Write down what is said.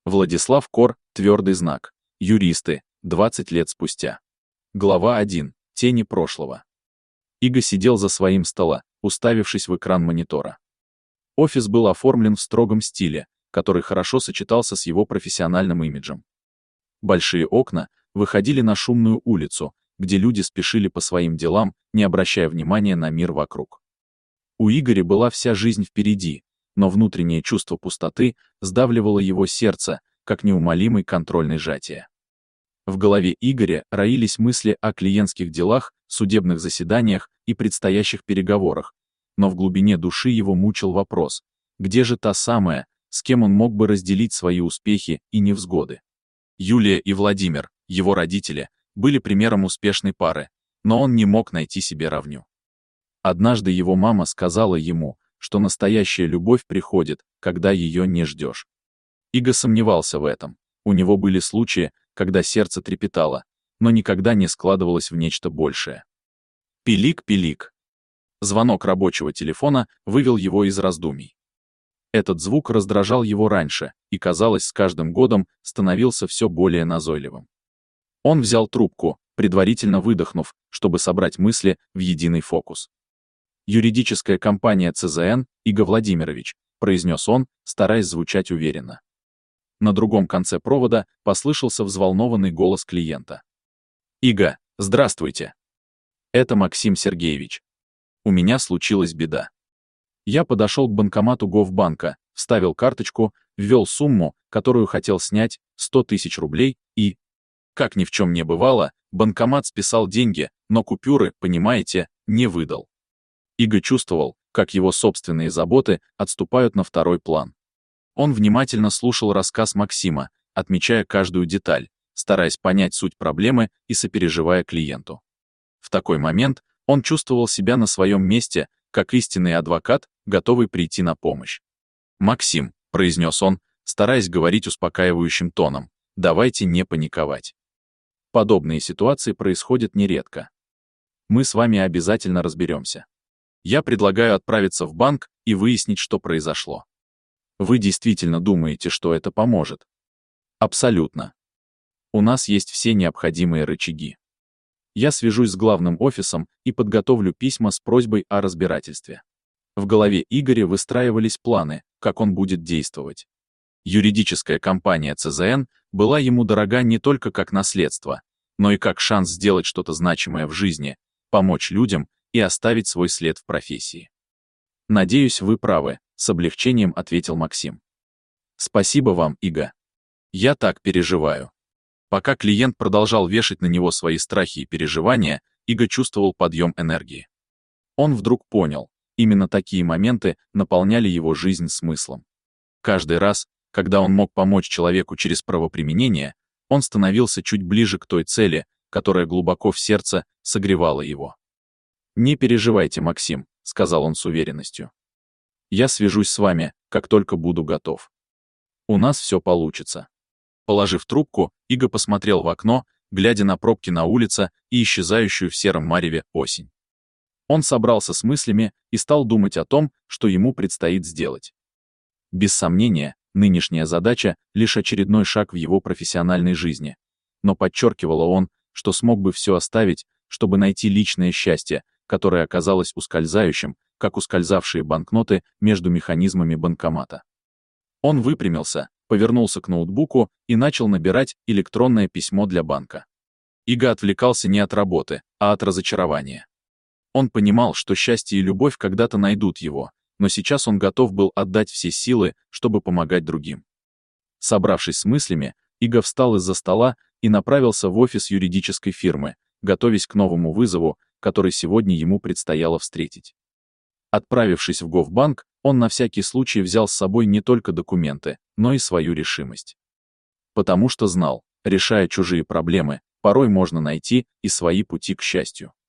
Владислав Кор, твердый знак. Юристы, 20 лет спустя. Глава 1. Тени прошлого. Иго сидел за своим столом, уставившись в экран монитора. Офис был оформлен в строгом стиле, который хорошо сочетался с его профессиональным имиджем. Большие окна выходили на шумную улицу, где люди спешили по своим делам, не обращая внимания на мир вокруг. У Игоря была вся жизнь впереди, но внутреннее чувство пустоты сдавливало его сердце, как неумолимый контрольный сжатие. В голове Игоря роились мысли о клиентских делах, судебных заседаниях и предстоящих переговорах, но в глубине души его мучил вопрос, где же та самая, с кем он мог бы разделить свои успехи и невзгоды. Юлия и Владимир, его родители, были примером успешной пары, но он не мог найти себе равню. Однажды его мама сказала ему, что настоящая любовь приходит, когда ее не ждешь. Иго сомневался в этом. У него были случаи, когда сердце трепетало, но никогда не складывалось в нечто большее. Пилик-пилик. Звонок рабочего телефона вывел его из раздумий. Этот звук раздражал его раньше и, казалось, с каждым годом становился все более назойливым. Он взял трубку, предварительно выдохнув, чтобы собрать мысли в единый фокус. «Юридическая компания ЦЗН, Иго Владимирович», произнес он, стараясь звучать уверенно. На другом конце провода послышался взволнованный голос клиента. «Иго, здравствуйте. Это Максим Сергеевич. У меня случилась беда. Я подошел к банкомату Гофбанка, вставил карточку, ввел сумму, которую хотел снять, 100 тысяч рублей, и, как ни в чем не бывало, банкомат списал деньги, но купюры, понимаете, не выдал». Иго чувствовал, как его собственные заботы отступают на второй план. Он внимательно слушал рассказ Максима, отмечая каждую деталь, стараясь понять суть проблемы и сопереживая клиенту. В такой момент он чувствовал себя на своем месте, как истинный адвокат, готовый прийти на помощь. «Максим», — произнес он, стараясь говорить успокаивающим тоном, — «давайте не паниковать. Подобные ситуации происходят нередко. Мы с вами обязательно разберемся. Я предлагаю отправиться в банк и выяснить, что произошло. Вы действительно думаете, что это поможет?» «Абсолютно. У нас есть все необходимые рычаги. Я свяжусь с главным офисом и подготовлю письма с просьбой о разбирательстве». В голове Игоря выстраивались планы, как он будет действовать. Юридическая компания ЦЗН была ему дорога не только как наследство, но и как шанс сделать что-то значимое в жизни, помочь людям и оставить свой след в профессии. «Надеюсь, вы правы», — с облегчением ответил Максим. «Спасибо вам, Иго. Я так переживаю». Пока клиент продолжал вешать на него свои страхи и переживания, Иго чувствовал подъем энергии. Он вдруг понял, именно такие моменты наполняли его жизнь смыслом. Каждый раз, когда он мог помочь человеку через правоприменение, он становился чуть ближе к той цели, которая глубоко в сердце согревала его. «Не переживайте, Максим», — сказал он с уверенностью. «Я свяжусь с вами, как только буду готов. У нас все получится». Положив трубку, Иго посмотрел в окно, глядя на пробки на улице и исчезающую в сером мареве осень. Он собрался с мыслями и стал думать о том, что ему предстоит сделать. Без сомнения, нынешняя задача — лишь очередной шаг в его профессиональной жизни. Но подчеркивало он, что смог бы все оставить, чтобы найти личное счастье, которое оказалось ускользающим, как ускользавшие банкноты между механизмами банкомата. Он выпрямился, повернулся к ноутбуку и начал набирать электронное письмо для банка. Иго отвлекался не от работы, а от разочарования. Он понимал, что счастье и любовь когда-то найдут его, но сейчас он готов был отдать все силы, чтобы помогать другим. Собравшись с мыслями, Иго встал из-за стола и направился в офис юридической фирмы, готовясь к новому вызову, который сегодня ему предстояло встретить. Отправившись в Гофбанк, он на всякий случай взял с собой не только документы, но и свою решимость. Потому что знал, решая чужие проблемы, порой можно найти и свои пути к счастью.